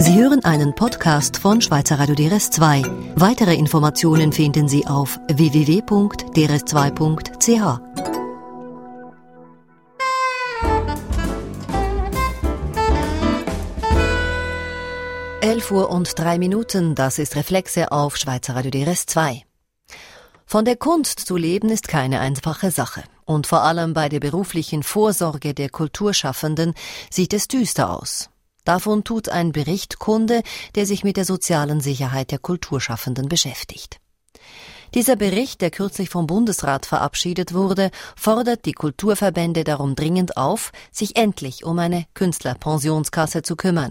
Sie hören einen Podcast von Schweizer Radio DRS2. Weitere Informationen finden Sie auf www.drs2.ch. 11:03 Uhr, das ist Reflexe auf Schweizer Radio DRS2. Von der Kunst zu leben ist keine einfache Sache. Und vor allem bei der beruflichen Vorsorge der Kulturschaffenden sieht es düster aus. Davon tut ein Bericht Kunde, der sich mit der sozialen Sicherheit der Kulturschaffenden beschäftigt. Dieser Bericht, der kürzlich vom Bundesrat verabschiedet wurde, fordert die Kulturverbände darum dringend auf, sich endlich um eine Künstlerpensionskasse zu kümmern.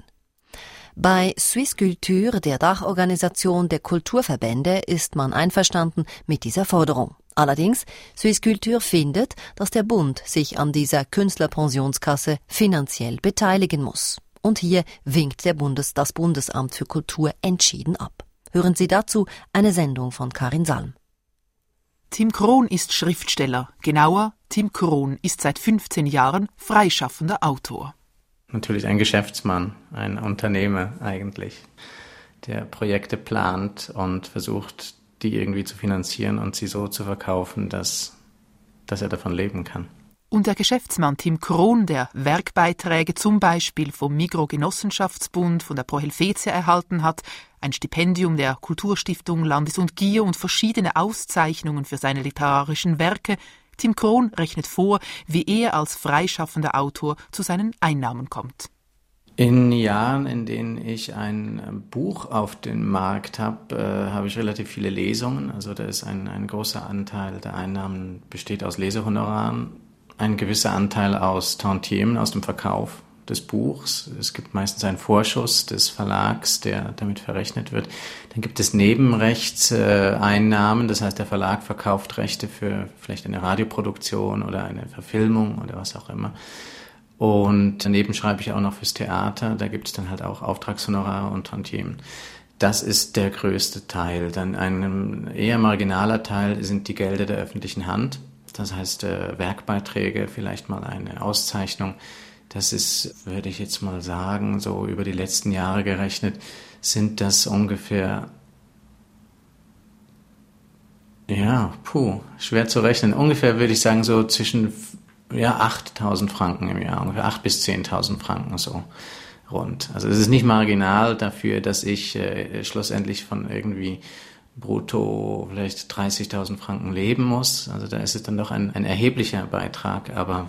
Bei Swissculture, der Dachorganisation der Kulturverbände, ist man einverstanden mit dieser Forderung. Allerdings, Swissculture findet, dass der Bund sich an dieser Künstlerpensionskasse finanziell beteiligen muss. Und hier winkt das Bundesamt für Kultur entschieden ab. Hören Sie dazu eine Sendung von Karin Salm. Tim Krohn ist Schriftsteller. Genauer, Tim Krohn ist seit 15 Jahren freischaffender Autor. Natürlich ein Geschäftsmann, ein Unternehmer eigentlich, der Projekte plant und versucht, die irgendwie zu finanzieren und sie so zu verkaufen, dass er davon leben kann. Und der Geschäftsmann Tim Krohn, der Werkbeiträge zum Beispiel vom Migros-Genossenschaftsbund, von der Pro Helvetia erhalten hat, ein Stipendium der Kulturstiftung Landes und Gier und verschiedene Auszeichnungen für seine literarischen Werke. Tim Krohn rechnet vor, wie er als freischaffender Autor zu seinen Einnahmen kommt. In Jahren, in denen ich ein Buch auf den Markt habe, habe ich relativ viele Lesungen. Also da ist ein großer Anteil der Einnahmen besteht aus Lesehonoraren, ein gewisser Anteil aus Tantiemen, aus dem Verkauf des Buchs. Es gibt meistens einen Vorschuss des Verlags, der damit verrechnet wird. Dann gibt es Nebenrechtseinnahmen, das heißt, der Verlag verkauft Rechte für vielleicht eine Radioproduktion oder eine Verfilmung oder was auch immer. Und daneben schreibe ich auch noch fürs Theater, da gibt es dann halt auch Auftragshonorare und Tantiemen. Das ist der größte Teil. Dann ein eher marginaler Teil sind die Gelder der öffentlichen Hand. Das heißt, Werkbeiträge, vielleicht mal eine Auszeichnung. Das ist, würde ich jetzt mal sagen, so über die letzten Jahre gerechnet, sind das ungefähr, schwer zu rechnen. Ungefähr würde ich sagen so zwischen 8.000 Franken im Jahr, ungefähr 8.000 bis 10.000 Franken so rund. Also es ist nicht marginal dafür, dass ich schlussendlich von irgendwie brutto vielleicht 30.000 Franken leben muss. Also da ist es dann doch ein erheblicher Beitrag, aber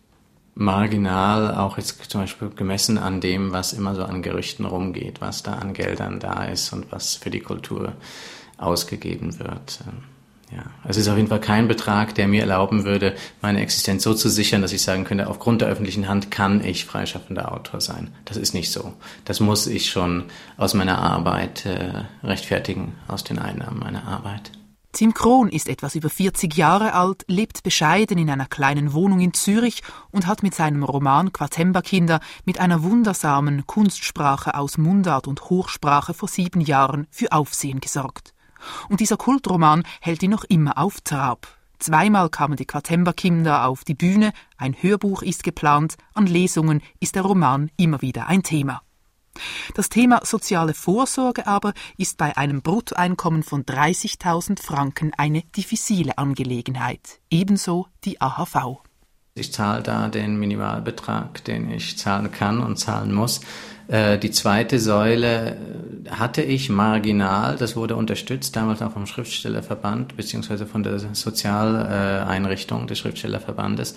marginal auch jetzt zum Beispiel gemessen an dem, was immer so an Gerüchten rumgeht, was da an Geldern da ist und was für die Kultur ausgegeben wird. Ja, es ist auf jeden Fall kein Betrag, der mir erlauben würde, meine Existenz so zu sichern, dass ich sagen könnte, aufgrund der öffentlichen Hand kann ich freischaffender Autor sein. Das ist nicht so. Das muss ich schon aus meiner Arbeit rechtfertigen, aus den Einnahmen meiner Arbeit. Tim Krohn ist etwas über 40 Jahre alt, lebt bescheiden in einer kleinen Wohnung in Zürich und hat mit seinem Roman Quatemba-Kinder mit einer wundersamen Kunstsprache aus Mundart und Hochsprache vor 7 Jahren für Aufsehen gesorgt. Und dieser Kultroman hält ihn noch immer auf Trab. 2-mal kamen die Quatemba-Kinder auf die Bühne, ein Hörbuch ist geplant, an Lesungen ist der Roman immer wieder ein Thema. Das Thema soziale Vorsorge aber ist bei einem Bruttoeinkommen von 30.000 Franken eine diffizile Angelegenheit. Ebenso die AHV. Ich zahle da den Minimalbetrag, den ich zahlen kann und zahlen muss. Die zweite Säule hatte ich marginal, das wurde unterstützt, damals auch vom Schriftstellerverband beziehungsweise von der Sozialeinrichtung des Schriftstellerverbandes.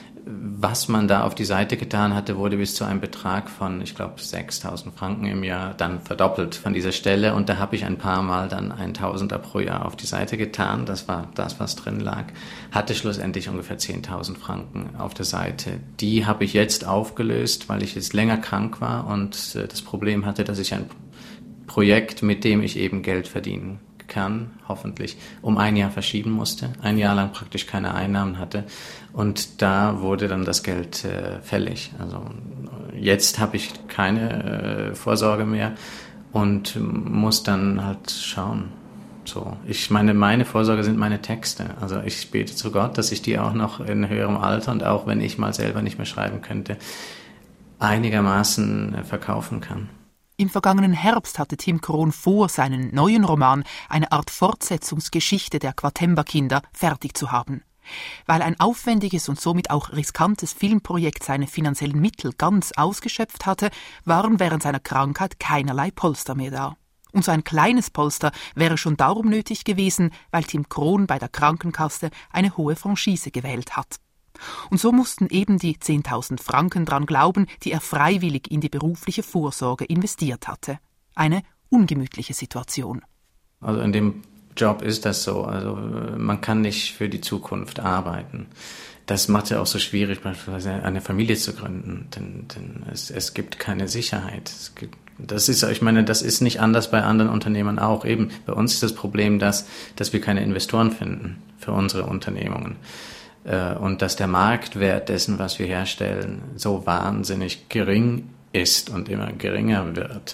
Was man da auf die Seite getan hatte, wurde bis zu einem Betrag von, ich glaube, 6.000 Franken im Jahr dann verdoppelt von dieser Stelle. Und da habe ich ein paar Mal dann 1.000er pro Jahr auf die Seite getan. Das war das, was drin lag. Hatte schlussendlich ungefähr 10.000 Franken auf der Seite. Die habe ich jetzt aufgelöst, weil ich jetzt länger krank war und das Problem hatte, dass ich ein Projekt, mit dem ich eben Geld verdienen kann, hoffentlich, um 1 Jahr verschieben musste, 1 Jahr lang praktisch keine Einnahmen hatte und da wurde dann das Geld fällig. Also jetzt habe ich keine Vorsorge mehr und muss dann halt schauen. So, meine Vorsorge sind meine Texte. Also ich bete zu Gott, dass ich die auch noch in höherem Alter und auch wenn ich mal selber nicht mehr schreiben könnte, einigermaßen verkaufen kann. Im vergangenen Herbst hatte Tim Krohn vor, seinen neuen Roman, eine Art Fortsetzungsgeschichte der Quatember-Kinder, fertig zu haben. Weil ein aufwendiges und somit auch riskantes Filmprojekt seine finanziellen Mittel ganz ausgeschöpft hatte, waren während seiner Krankheit keinerlei Polster mehr da. Und so ein kleines Polster wäre schon darum nötig gewesen, weil Tim Krohn bei der Krankenkasse eine hohe Franchise gewählt hat. Und so mussten eben die 10.000 Franken dran glauben, die er freiwillig in die berufliche Vorsorge investiert hatte. Eine ungemütliche Situation. Also in dem Job ist das so. Also man kann nicht für die Zukunft arbeiten. Das macht es ja auch so schwierig, beispielsweise eine Familie zu gründen, denn es gibt keine Sicherheit. Das ist nicht anders bei anderen Unternehmern auch. Eben bei uns ist das Problem, dass wir keine Investoren finden für unsere Unternehmungen. Und dass der Marktwert dessen, was wir herstellen, so wahnsinnig gering ist und immer geringer wird.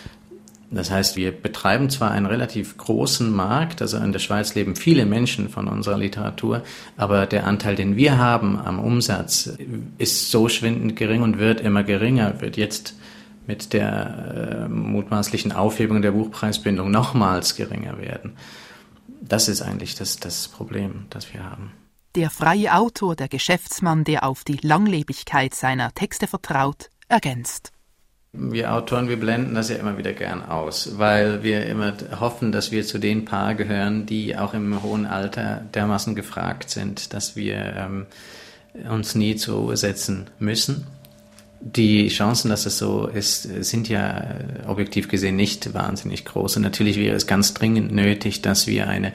Das heißt, wir betreiben zwar einen relativ großen Markt, also in der Schweiz leben viele Menschen von unserer Literatur, aber der Anteil, den wir haben am Umsatz, ist so schwindend gering und wird immer geringer, wird jetzt mit der mutmaßlichen Aufhebung der Buchpreisbindung nochmals geringer werden. Das ist eigentlich das Problem, das wir haben. Der freie Autor, der Geschäftsmann, der auf die Langlebigkeit seiner Texte vertraut, ergänzt. Wir Autoren, wir blenden das ja immer wieder gern aus, weil wir immer hoffen, dass wir zu den Paar gehören, die auch im hohen Alter dermaßen gefragt sind, dass wir uns nie zur Ruhe setzen müssen. Die Chancen, dass es so ist, sind ja objektiv gesehen nicht wahnsinnig groß. Und natürlich wäre es ganz dringend nötig, dass wir eine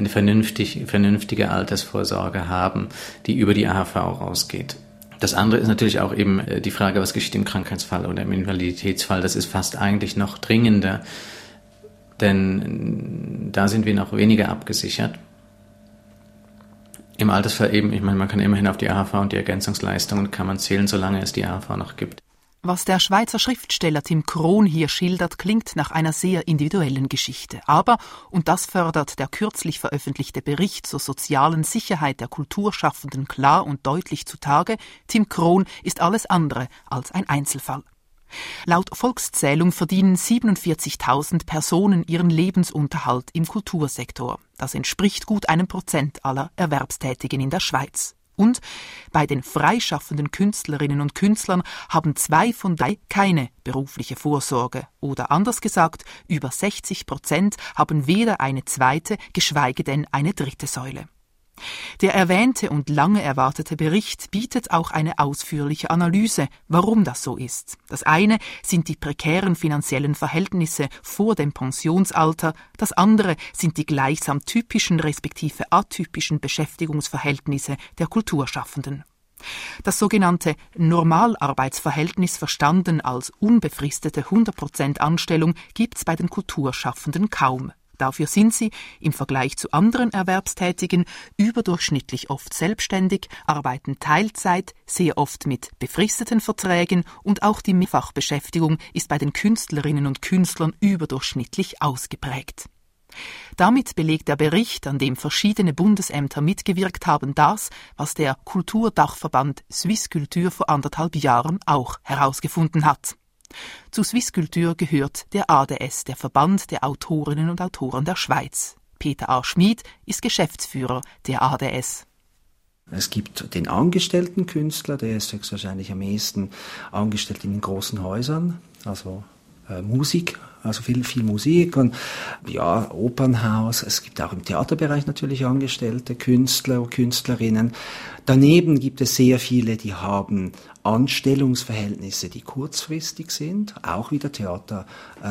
vernünftige Altersvorsorge haben, die über die AHV rausgeht. Das andere ist natürlich auch eben die Frage, was geschieht im Krankheitsfall oder im Invaliditätsfall. Das ist fast eigentlich noch dringender, denn da sind wir noch weniger abgesichert. Im Altersfall eben, man kann immerhin auf die AHV und die Ergänzungsleistungen kann man zählen, solange es die AHV noch gibt. Was der Schweizer Schriftsteller Tim Krohn hier schildert, klingt nach einer sehr individuellen Geschichte. Aber, und das fördert der kürzlich veröffentlichte Bericht zur sozialen Sicherheit der Kulturschaffenden klar und deutlich zutage, Tim Krohn ist alles andere als ein Einzelfall. Laut Volkszählung verdienen 47.000 Personen ihren Lebensunterhalt im Kultursektor. Das entspricht gut 1% aller Erwerbstätigen in der Schweiz. Und bei den freischaffenden Künstlerinnen und Künstlern haben 2 von 3 keine berufliche Vorsorge. Oder anders gesagt, über 60% haben weder eine zweite, geschweige denn eine dritte Säule. Der erwähnte und lange erwartete Bericht bietet auch eine ausführliche Analyse, warum das so ist. Das eine sind die prekären finanziellen Verhältnisse vor dem Pensionsalter, das andere sind die gleichsam typischen respektive atypischen Beschäftigungsverhältnisse der Kulturschaffenden. Das sogenannte Normalarbeitsverhältnis, verstanden als unbefristete 100% Anstellung, gibt's bei den Kulturschaffenden kaum. Dafür sind sie, im Vergleich zu anderen Erwerbstätigen, überdurchschnittlich oft selbstständig, arbeiten Teilzeit, sehr oft mit befristeten Verträgen und auch die Mehrfachbeschäftigung ist bei den Künstlerinnen und Künstlern überdurchschnittlich ausgeprägt. Damit belegt der Bericht, an dem verschiedene Bundesämter mitgewirkt haben, das, was der Kulturdachverband Swisskultur vor 1,5 Jahren auch herausgefunden hat. Zu Swisskultur gehört der ADS, der Verband der Autorinnen und Autoren der Schweiz. Peter A. Schmid ist Geschäftsführer der ADS. Es gibt den angestellten Künstler, der ist höchstwahrscheinlich am ehesten angestellt in den großen Häusern, also Musik, also viel Musik und ja, Opernhaus. Es gibt auch im Theaterbereich natürlich angestellte Künstler, Künstlerinnen. Daneben gibt es sehr viele, die haben Anstellungsverhältnisse, die kurzfristig sind, auch wieder Theater,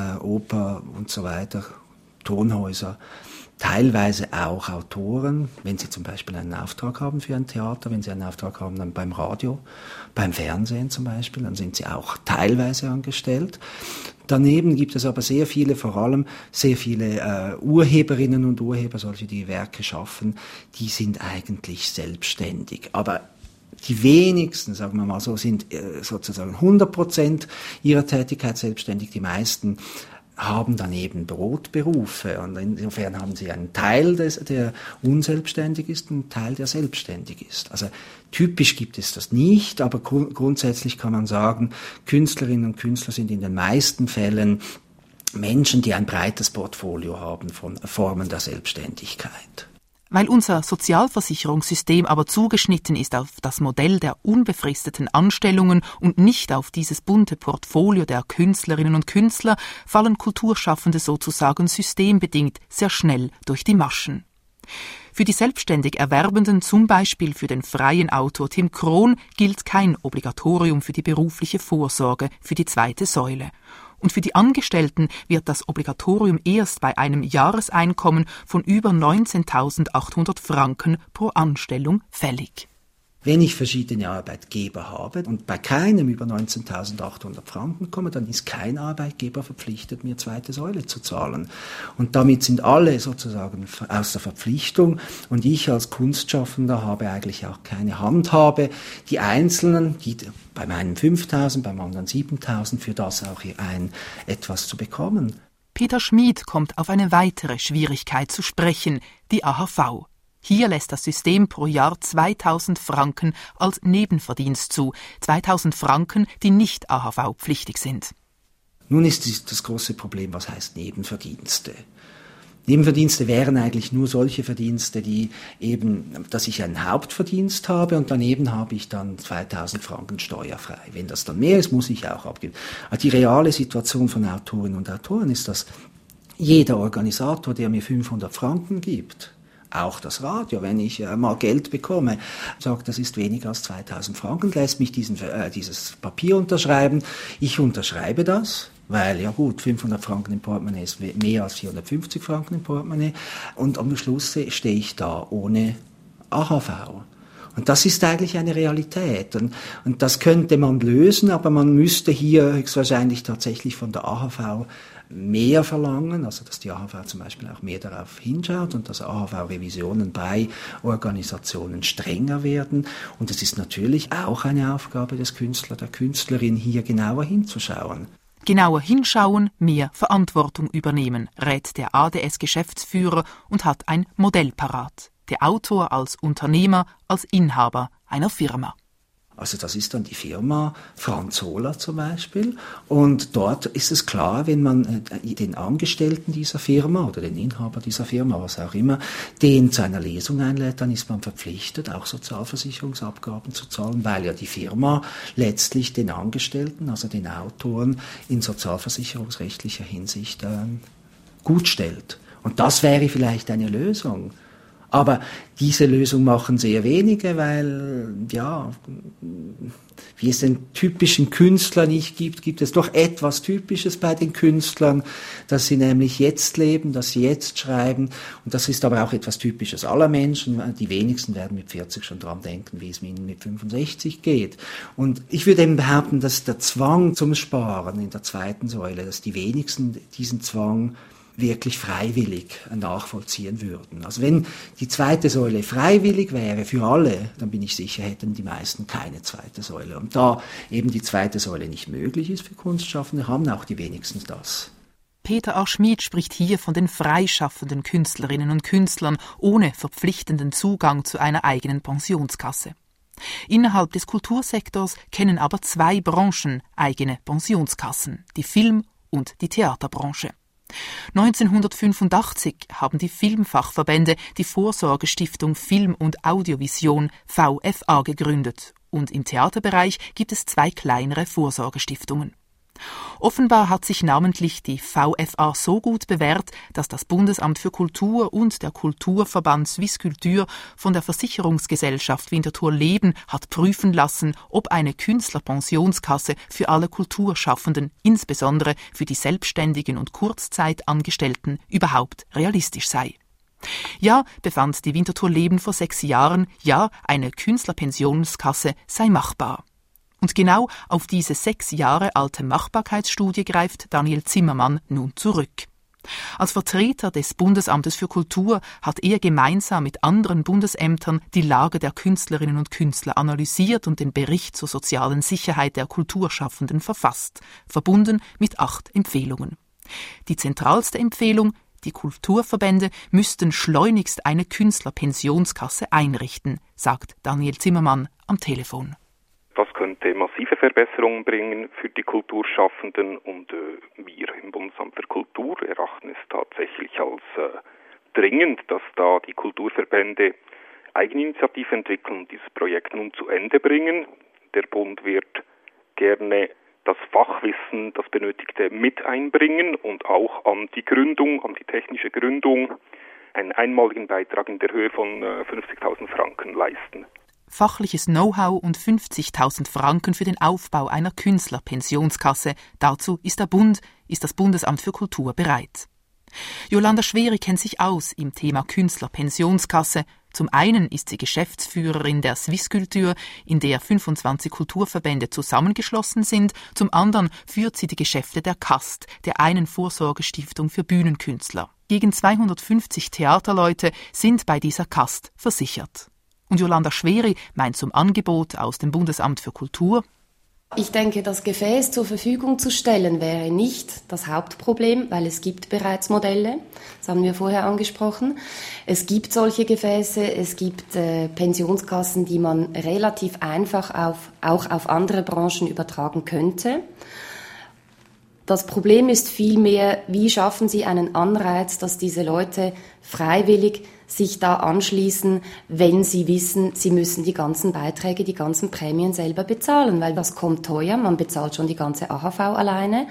Oper und so weiter, Tonhäuser. Teilweise auch Autoren, wenn sie zum Beispiel einen Auftrag haben für ein Theater, wenn sie einen Auftrag haben dann beim Radio, beim Fernsehen zum Beispiel, dann sind sie auch teilweise angestellt. Daneben gibt es aber sehr viele, vor allem sehr viele Urheberinnen und Urheber, solche, die Werke schaffen, die sind eigentlich selbstständig. Aber die wenigsten, sagen wir mal so, sind sozusagen 100% ihrer Tätigkeit selbstständig. Die meisten haben daneben Brotberufe und insofern haben sie einen Teil, der unselbstständig ist und einen Teil, der selbstständig ist. Also typisch gibt es das nicht, aber grundsätzlich kann man sagen, Künstlerinnen und Künstler sind in den meisten Fällen Menschen, die ein breites Portfolio haben von Formen der Selbstständigkeit. Weil unser Sozialversicherungssystem aber zugeschnitten ist auf das Modell der unbefristeten Anstellungen und nicht auf dieses bunte Portfolio der Künstlerinnen und Künstler, fallen Kulturschaffende sozusagen systembedingt sehr schnell durch die Maschen. Für die selbstständig Erwerbenden, zum Beispiel für den freien Autor Tim Krohn, gilt kein Obligatorium für die berufliche Vorsorge für die zweite Säule. Und für die Angestellten wird das Obligatorium erst bei einem Jahreseinkommen von über 19.800 Franken pro Anstellung fällig. Wenn ich verschiedene Arbeitgeber habe und bei keinem über 19.800 Franken komme, dann ist kein Arbeitgeber verpflichtet, mir zweite Säule zu zahlen. Und damit sind alle sozusagen aus der Verpflichtung und ich als Kunstschaffender habe eigentlich auch keine Handhabe. Die Einzelnen, die beim einen 5.000, beim anderen 7.000, für das auch etwas zu bekommen. Peter Schmid kommt auf eine weitere Schwierigkeit zu sprechen, die AHV. Hier lässt das System pro Jahr 2.000 Franken als Nebenverdienst zu, 2.000 Franken, die nicht AHV-pflichtig sind. Nun ist das große Problem, was heißt Nebenverdienste? Nebenverdienste wären eigentlich nur solche Verdienste, die eben, dass ich einen Hauptverdienst habe und daneben habe ich dann 2.000 Franken steuerfrei. Wenn das dann mehr ist, muss ich auch abgeben. Die reale Situation von Autorinnen und Autoren ist, dass jeder Organisator, der mir 500 Franken gibt, auch das Radio, wenn ich mal Geld bekomme, sagt, das ist weniger als 2.000 Franken, lässt mich dieses Papier unterschreiben. Ich unterschreibe das, weil, ja gut, 500 Franken im Portemonnaie ist mehr als 450 Franken im Portemonnaie. Und am Schluss stehe ich da ohne AHV. Und das ist eigentlich eine Realität. Und das könnte man lösen, aber man müsste hier höchstwahrscheinlich tatsächlich von der AHV mehr verlangen, also dass die AHV zum Beispiel auch mehr darauf hinschaut und dass AHV-Revisionen bei Organisationen strenger werden. Und es ist natürlich auch eine Aufgabe des Künstlers, der Künstlerin, hier genauer hinzuschauen. Genauer hinschauen, mehr Verantwortung übernehmen, rät der ADS-Geschäftsführer und hat ein Modell parat. Der Autor als Unternehmer, als Inhaber einer Firma. Also das ist dann die Firma Franzola zum Beispiel. Und dort ist es klar, wenn man den Angestellten dieser Firma oder den Inhaber dieser Firma, was auch immer, den zu einer Lesung einlädt, dann ist man verpflichtet, auch Sozialversicherungsabgaben zu zahlen, weil ja die Firma letztlich den Angestellten, also den Autoren, in sozialversicherungsrechtlicher Hinsicht gut stellt. Und das wäre vielleicht eine Lösung. Aber diese Lösung machen sehr wenige, weil, ja, wie es den typischen Künstler nicht gibt, gibt es doch etwas Typisches bei den Künstlern, dass sie nämlich jetzt leben, dass sie jetzt schreiben. Und das ist aber auch etwas Typisches aller Menschen. Die wenigsten werden mit 40 schon dran denken, wie es ihnen mit 65 geht. Und ich würde eben behaupten, dass der Zwang zum Sparen in der zweiten Säule, dass die wenigsten diesen Zwang wirklich freiwillig nachvollziehen würden. Also wenn die zweite Säule freiwillig wäre für alle, dann bin ich sicher, hätten die meisten keine zweite Säule. Und da eben die zweite Säule nicht möglich ist für Kunstschaffende, haben auch die wenigsten das. Peter A. Schmid spricht hier von den freischaffenden Künstlerinnen und Künstlern ohne verpflichtenden Zugang zu einer eigenen Pensionskasse. Innerhalb des Kultursektors kennen aber zwei Branchen eigene Pensionskassen, die Film- und die Theaterbranche. 1985 haben die Filmfachverbände die Vorsorgestiftung Film und Audiovision VFA gegründet und im Theaterbereich gibt es zwei kleinere Vorsorgestiftungen. Offenbar hat sich namentlich die VFA so gut bewährt, dass das Bundesamt für Kultur und der Kulturverband Swisskultur von der Versicherungsgesellschaft Winterthur Leben hat prüfen lassen, ob eine Künstlerpensionskasse für alle Kulturschaffenden, insbesondere für die Selbstständigen und Kurzzeitangestellten, überhaupt realistisch sei. Ja, befand die Winterthur Leben vor 6 Jahren, ja, eine Künstlerpensionskasse sei machbar. Und genau auf diese 6 Jahre alte Machbarkeitsstudie greift Daniel Zimmermann nun zurück. Als Vertreter des Bundesamtes für Kultur hat er gemeinsam mit anderen Bundesämtern die Lage der Künstlerinnen und Künstler analysiert und den Bericht zur sozialen Sicherheit der Kulturschaffenden verfasst, verbunden mit 8 Empfehlungen. Die zentralste Empfehlung: die Kulturverbände müssten schleunigst eine Künstlerpensionskasse einrichten, sagt Daniel Zimmermann am Telefon. Das könnte massive Verbesserungen bringen für die Kulturschaffenden und wir im Bundesamt für Kultur erachten es tatsächlich als dringend, dass da die Kulturverbände Eigeninitiative entwickeln und dieses Projekt nun zu Ende bringen. Der Bund wird gerne das Fachwissen, das Benötigte mit einbringen und auch an die Gründung, an die technische Gründung einen einmaligen Beitrag in der Höhe von 50.000 Franken leisten. Fachliches Know-how und 50.000 Franken für den Aufbau einer Künstlerpensionskasse. Dazu ist das Bundesamt für Kultur bereit. Jolanda Schweri kennt sich aus im Thema Künstlerpensionskasse. Zum einen ist sie Geschäftsführerin der Swisskultur, in der 25 Kulturverbände zusammengeschlossen sind. Zum anderen führt sie die Geschäfte der KAST, der einen Vorsorgestiftung für Bühnenkünstler. Gegen 250 Theaterleute sind bei dieser KAST versichert. Und Jolanda Schweri meint zum Angebot aus dem Bundesamt für Kultur: Ich denke, das Gefäß zur Verfügung zu stellen wäre nicht das Hauptproblem, weil es gibt bereits Modelle, das haben wir vorher angesprochen. Es gibt solche Gefäße, es gibt Pensionskassen, die man relativ einfach auch auf andere Branchen übertragen könnte. Das Problem ist vielmehr, wie schaffen Sie einen Anreiz, dass diese Leute freiwillig sich da anschließen, wenn sie wissen, sie müssen die ganzen Beiträge, die ganzen Prämien selber bezahlen, weil das kommt teuer, man bezahlt schon die ganze AHV alleine.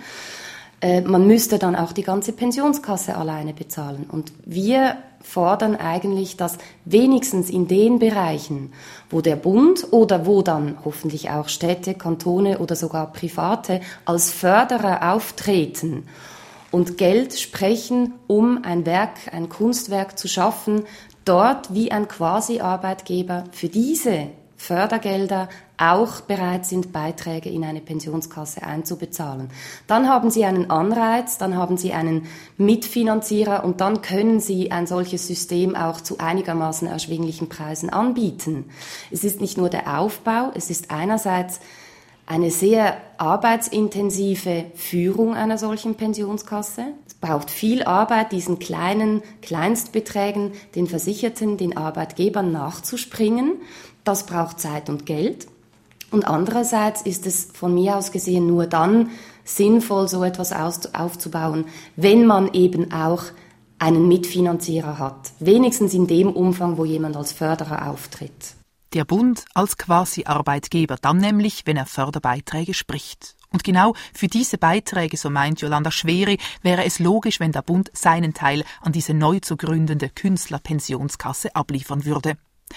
Man müsste dann auch die ganze Pensionskasse alleine bezahlen. Und wir fordern eigentlich, dass wenigstens in den Bereichen, wo der Bund oder wo dann hoffentlich auch Städte, Kantone oder sogar Private als Förderer auftreten und Geld sprechen, um ein Kunstwerk zu schaffen, dort wie ein Quasi-Arbeitgeber für diese Fördergelder auch bereit sind, Beiträge in eine Pensionskasse einzubezahlen. Dann haben Sie einen Anreiz, dann haben Sie einen Mitfinanzierer und dann können Sie ein solches System auch zu einigermaßen erschwinglichen Preisen anbieten. Es ist nicht nur der Aufbau, es ist einerseits eine sehr arbeitsintensive Führung einer solchen Pensionskasse. Es braucht viel Arbeit, diesen kleinen Kleinstbeträgen, den Versicherten, den Arbeitgebern nachzuspringen. Das braucht Zeit und Geld. Und andererseits ist es von mir aus gesehen nur dann sinnvoll, so etwas aufzubauen, wenn man eben auch einen Mitfinanzierer hat. Wenigstens in dem Umfang, wo jemand als Förderer auftritt. Der Bund als Quasi-Arbeitgeber dann nämlich, wenn er Förderbeiträge spricht. Und genau für diese Beiträge, so meint Jolanda Schweri, wäre es logisch, wenn der Bund seinen Teil an diese neu zu gründende Künstlerpensionskasse abliefern würde.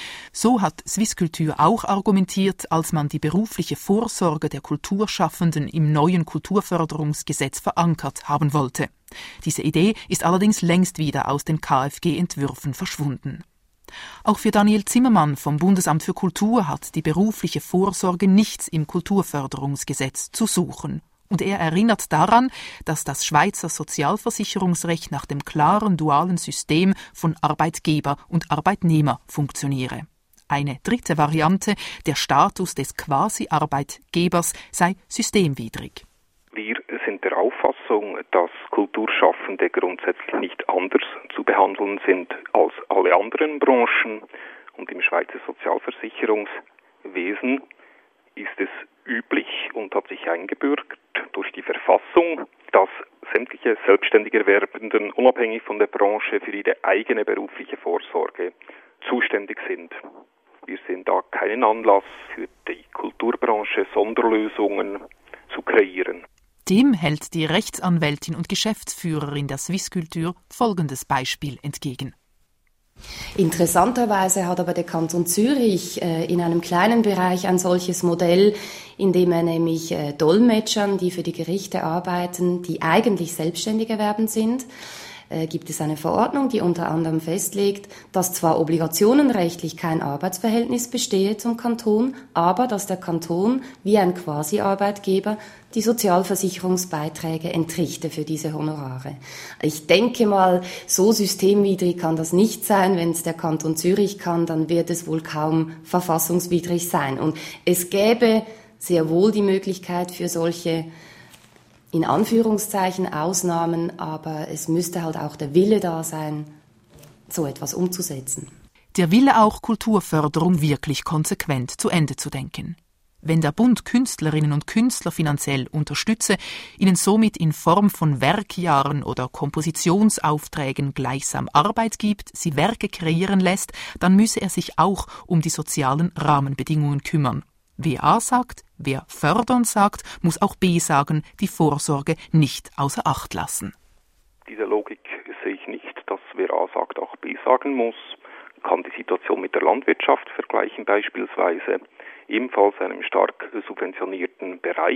So hat Swisskultur auch argumentiert, als man die berufliche Vorsorge der Kulturschaffenden im neuen Kulturförderungsgesetz verankert haben wollte. Diese Idee ist allerdings längst wieder aus den KfG-Entwürfen verschwunden. Auch für Daniel Zimmermann vom Bundesamt für Kultur hat die berufliche Vorsorge nichts im Kulturförderungsgesetz zu suchen. Und er erinnert daran, dass das Schweizer Sozialversicherungsrecht nach dem klaren dualen System von Arbeitgeber und Arbeitnehmer funktioniere. Eine dritte Variante, der Status des Quasi-Arbeitgebers, sei systemwidrig. Wir sind der Auffassung, dass Kulturschaffende grundsätzlich nicht anders zu behandeln sind als alle anderen Branchen. Und im Schweizer Sozialversicherungswesen ist es üblich und hat sich eingebürgert durch die Verfassung, dass sämtliche selbstständig Erwerbenden unabhängig von der Branche für ihre eigene berufliche Vorsorge zuständig sind. Wir sehen da keinen Anlass für die Kulturbranche Sonderlösungen zu kreieren. Dem hält die Rechtsanwältin und Geschäftsführerin der Swisskultur folgendes Beispiel entgegen. Interessanterweise hat aber der Kanton Zürich in einem kleinen Bereich ein solches Modell, in dem er nämlich Dolmetschern, die für die Gerichte arbeiten, die eigentlich selbstständig erwerben sind, gibt es eine Verordnung, die unter anderem festlegt, dass zwar obligationenrechtlich kein Arbeitsverhältnis bestehe zum Kanton, aber dass der Kanton wie ein Quasi-Arbeitgeber die Sozialversicherungsbeiträge entrichte für diese Honorare. Ich denke mal, so systemwidrig kann das nicht sein. Wenn es der Kanton Zürich kann, dann wird es wohl kaum verfassungswidrig sein. Und es gäbe sehr wohl die Möglichkeit für solche in Anführungszeichen Ausnahmen, aber es müsste halt auch der Wille da sein, so etwas umzusetzen. Der Wille auch, Kulturförderung wirklich konsequent zu Ende zu denken. Wenn der Bund Künstlerinnen und Künstler finanziell unterstütze, ihnen somit in Form von Werkjahren oder Kompositionsaufträgen gleichsam Arbeit gibt, sie Werke kreieren lässt, dann müsse er sich auch um die sozialen Rahmenbedingungen kümmern. Wer A sagt, wer fördern sagt, muss auch B sagen, die Vorsorge nicht außer Acht lassen. Diese Logik sehe ich nicht, dass wer A sagt, auch B sagen muss. Man kann die Situation mit der Landwirtschaft vergleichen beispielsweise. Ebenfalls einem stark subventionierten Bereich.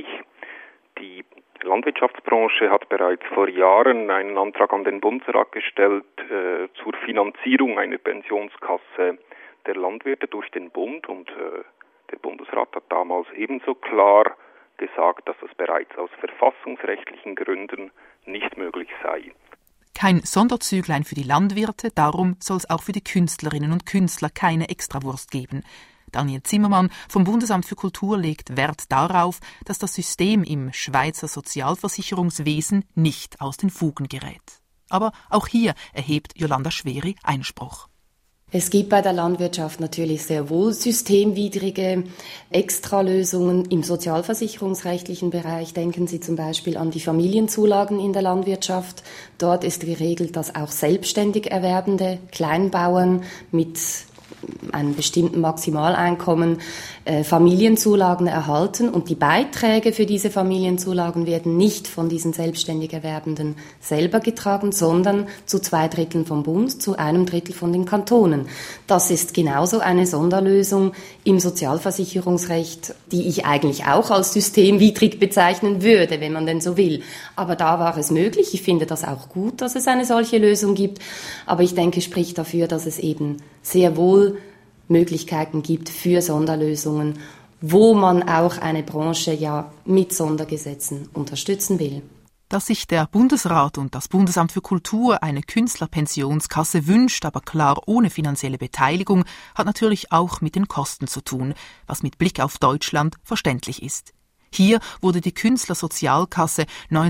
Die Landwirtschaftsbranche hat bereits vor Jahren einen Antrag an den Bundesrat gestellt zur Finanzierung einer Pensionskasse der Landwirte durch den Bund und der Bundesrat hat damals ebenso klar gesagt, dass das bereits aus verfassungsrechtlichen Gründen nicht möglich sei. Kein Sonderzüglein für die Landwirte, darum soll es auch für die Künstlerinnen und Künstler keine Extrawurst geben. Daniel Zimmermann vom Bundesamt für Kultur legt Wert darauf, dass das System im Schweizer Sozialversicherungswesen nicht aus den Fugen gerät. Aber auch hier erhebt Jolanda Schweri Einspruch. Es gibt bei der Landwirtschaft natürlich sehr wohl systemwidrige Extralösungen im sozialversicherungsrechtlichen Bereich. Denken Sie zum Beispiel an die Familienzulagen in der Landwirtschaft. Dort ist geregelt, dass auch selbstständig erwerbende Kleinbauern mit einem bestimmten Maximaleinkommen Familienzulagen erhalten und die Beiträge für diese Familienzulagen werden nicht von diesen selbstständig Erwerbenden selber getragen, sondern zu 2/3 vom Bund, zu 1/3 von den Kantonen. Das ist genauso eine Sonderlösung im Sozialversicherungsrecht, die ich eigentlich auch als systemwidrig bezeichnen würde, wenn man denn so will. Aber da war es möglich. Ich finde das auch gut, dass es eine solche Lösung gibt. Aber ich denke, es spricht dafür, dass es eben sehr wohl Möglichkeiten gibt für Sonderlösungen, wo man auch eine Branche ja mit Sondergesetzen unterstützen will. Dass sich der Bundesrat und das Bundesamt für Kultur eine Künstlerpensionskasse wünscht, aber klar ohne finanzielle Beteiligung, hat natürlich auch mit den Kosten zu tun, was mit Blick auf Deutschland verständlich ist. Hier wurde die Künstlersozialkasse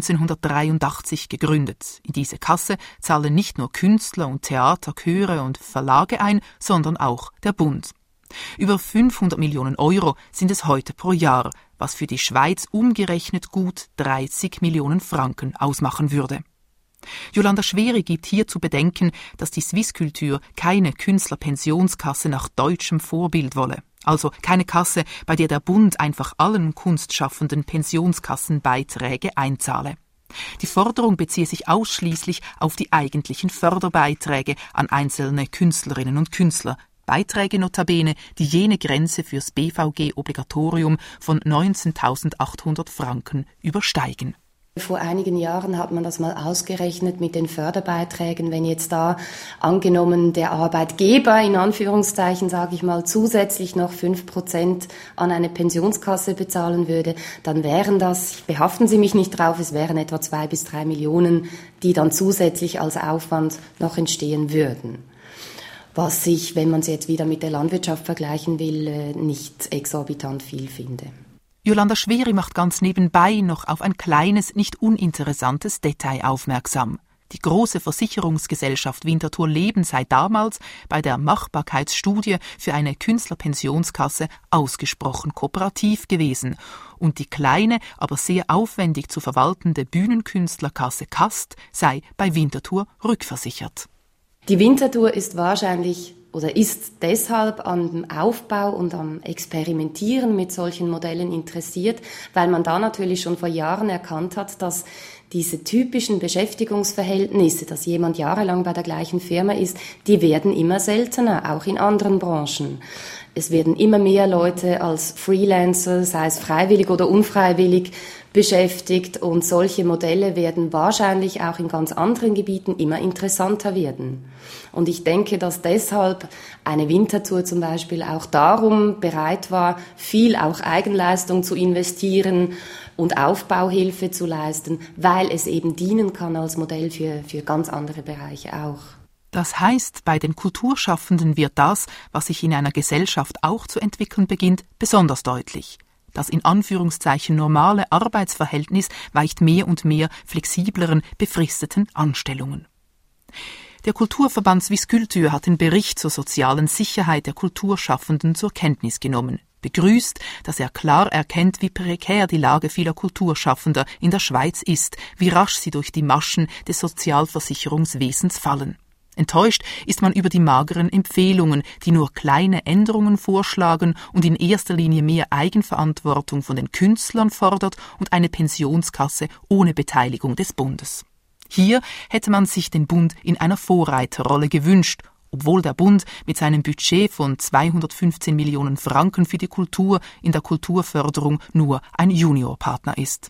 1983 gegründet. In diese Kasse zahlen nicht nur Künstler und Theater, Chöre und Verlage ein, sondern auch der Bund. Über 500 Millionen Euro sind es heute pro Jahr, was für die Schweiz umgerechnet gut 30 Millionen Franken ausmachen würde. Jolanda Schweri gibt hier zu bedenken, dass die Swisskultur keine Künstlerpensionskasse nach deutschem Vorbild wolle. Also keine Kasse, bei der der Bund einfach allen Kunstschaffenden Pensionskassenbeiträge einzahle. Die Forderung beziehe sich ausschließlich auf die eigentlichen Förderbeiträge an einzelne Künstlerinnen und Künstler. Beiträge notabene, die jene Grenze fürs BVG-Obligatorium von 19.800 Franken übersteigen. Vor einigen Jahren hat man das mal ausgerechnet mit den Förderbeiträgen. Wenn jetzt da angenommen der Arbeitgeber, in Anführungszeichen sage ich mal, zusätzlich noch 5% an eine Pensionskasse bezahlen würde, dann wären das, behaften Sie mich nicht drauf, es wären etwa 2 bis 3 Millionen, die dann zusätzlich als Aufwand noch entstehen würden. Was ich, wenn man es jetzt wieder mit der Landwirtschaft vergleichen will, nicht exorbitant viel finde. Jolanda Schweri macht ganz nebenbei noch auf ein kleines, nicht uninteressantes Detail aufmerksam. Die große Versicherungsgesellschaft Winterthur Leben sei damals bei der Machbarkeitsstudie für eine Künstlerpensionskasse ausgesprochen kooperativ gewesen und die kleine, aber sehr aufwendig zu verwaltende Bühnenkünstlerkasse Kast sei bei Winterthur rückversichert. Die Winterthur ist wahrscheinlich oder ist deshalb am Aufbau und am Experimentieren mit solchen Modellen interessiert, weil man da natürlich schon vor Jahren erkannt hat, dass diese typischen Beschäftigungsverhältnisse, dass jemand jahrelang bei der gleichen Firma ist, die werden immer seltener, auch in anderen Branchen. Es werden immer mehr Leute als Freelancer, sei es freiwillig oder unfreiwillig, beschäftigt und solche Modelle werden wahrscheinlich auch in ganz anderen Gebieten immer interessanter werden. Und ich denke, dass deshalb eine Winterthur zum Beispiel auch darum bereit war, viel auch Eigenleistung zu investieren und Aufbauhilfe zu leisten, weil es eben dienen kann als Modell für ganz andere Bereiche auch. Das heißt, bei den Kulturschaffenden wird das, was sich in einer Gesellschaft auch zu entwickeln beginnt, besonders deutlich. Das in Anführungszeichen normale Arbeitsverhältnis weicht mehr und mehr flexibleren, befristeten Anstellungen. Der Kulturverband Swisskultur hat den Bericht zur sozialen Sicherheit der Kulturschaffenden zur Kenntnis genommen, begrüßt, dass er klar erkennt, wie prekär die Lage vieler Kulturschaffender in der Schweiz ist, wie rasch sie durch die Maschen des Sozialversicherungswesens fallen. Enttäuscht ist man über die mageren Empfehlungen, die nur kleine Änderungen vorschlagen und in erster Linie mehr Eigenverantwortung von den Künstlern fordert und eine Pensionskasse ohne Beteiligung des Bundes. Hier hätte man sich den Bund in einer Vorreiterrolle gewünscht, obwohl der Bund mit seinem Budget von 215 Millionen Franken für die Kultur in der Kulturförderung nur ein Juniorpartner ist.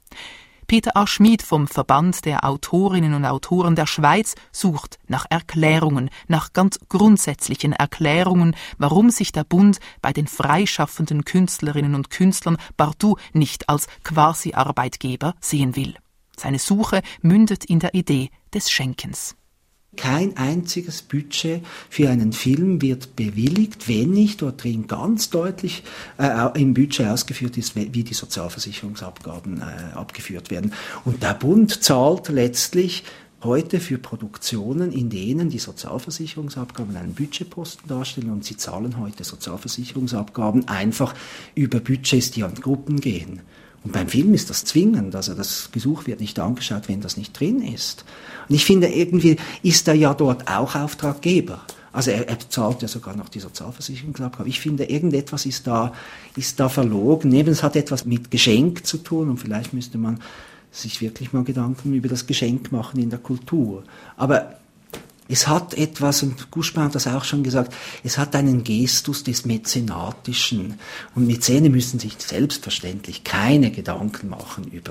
Peter A. Schmid vom Verband der Autorinnen und Autoren der Schweiz sucht nach Erklärungen, nach ganz grundsätzlichen Erklärungen, warum sich der Bund bei den freischaffenden Künstlerinnen und Künstlern partout nicht als Quasi-Arbeitgeber sehen will. Seine Suche mündet in der Idee des Schenkens. Kein einziges Budget für einen Film wird bewilligt, wenn nicht dort drin ganz deutlich im Budget ausgeführt ist, wie die Sozialversicherungsabgaben abgeführt werden. Und der Bund zahlt letztlich heute für Produktionen, in denen die Sozialversicherungsabgaben einen Budgetposten darstellen, und sie zahlen heute Sozialversicherungsabgaben einfach über Budgets, die an Gruppen gehen. Und beim Film ist das zwingend, also das Gesuch wird nicht angeschaut, wenn das nicht drin ist. Und ich finde, irgendwie ist er ja dort auch Auftraggeber. Also er zahlt ja sogar noch die Sozialversicherungsabgabe. Ich finde, irgendetwas ist da verlogen. Eben, es hat etwas mit Geschenk zu tun, und vielleicht müsste man sich wirklich mal Gedanken über das Geschenk machen in der Kultur. Aber es hat etwas, und Guschmann hat das auch schon gesagt, es hat einen Gestus des Mäzenatischen. Und Mäzene müssen sich selbstverständlich keine Gedanken machen über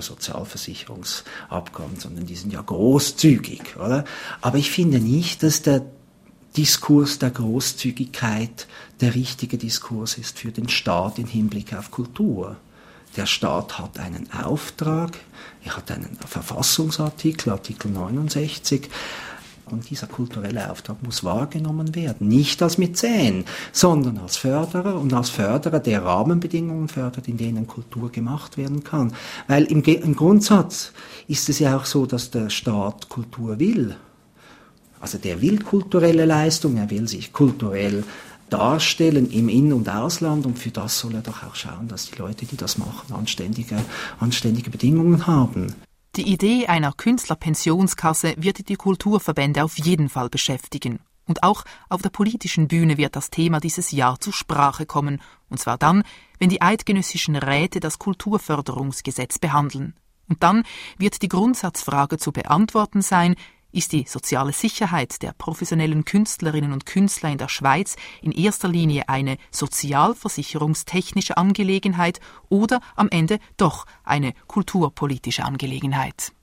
Sozialversicherungsabgaben, sondern die sind ja großzügig, oder? Aber ich finde nicht, dass der Diskurs der Großzügigkeit der richtige Diskurs ist für den Staat im Hinblick auf Kultur. Der Staat hat einen Auftrag, er hat einen Verfassungsartikel, Artikel 69, und dieser kulturelle Auftrag muss wahrgenommen werden. Nicht als Mäzen, sondern als Förderer, und als Förderer, der Rahmenbedingungen fördert, in denen Kultur gemacht werden kann. Weil im Grundsatz ist es ja auch so, dass der Staat Kultur will. Also der will kulturelle Leistung, er will sich kulturell darstellen im In- und Ausland, und für das soll er doch auch schauen, dass die Leute, die das machen, anständige Bedingungen haben. Die Idee einer Künstlerpensionskasse wird die Kulturverbände auf jeden Fall beschäftigen. Und auch auf der politischen Bühne wird das Thema dieses Jahr zur Sprache kommen. Und zwar dann, wenn die eidgenössischen Räte das Kulturförderungsgesetz behandeln. Und dann wird die Grundsatzfrage zu beantworten sein: Ist die soziale Sicherheit der professionellen Künstlerinnen und Künstler in der Schweiz in erster Linie eine sozialversicherungstechnische Angelegenheit oder am Ende doch eine kulturpolitische Angelegenheit?